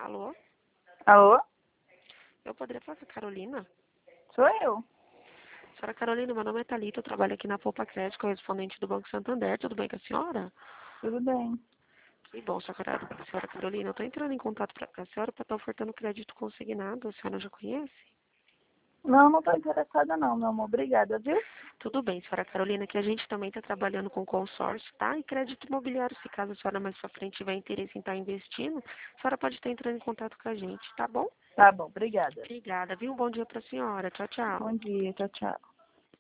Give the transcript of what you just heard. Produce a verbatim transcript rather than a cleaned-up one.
Alô? Alô? Eu poderia falar com a Carolina? Sou eu. Senhora Carolina, meu nome é Thalita, eu trabalho aqui na Poupa Crédito, correspondente do Banco Santander. Tudo bem com a senhora? Tudo bem. Que bom, senhora senhora Carolina. Eu estou entrando em contato pra, com a senhora para estar ofertando crédito consignado. A senhora já conhece? Não, não estou interessada não, meu amor. Obrigada, viu? Tudo bem, senhora Carolina, que a gente também está trabalhando com consórcio, tá? E crédito imobiliário, se caso a senhora mais pra frente tiver interesse em estar investindo, a senhora pode estar entrando em contato com a gente, tá bom? Tá bom, obrigada. Obrigada, viu? Um bom dia para a senhora. Tchau, tchau. Bom dia, tchau, tchau.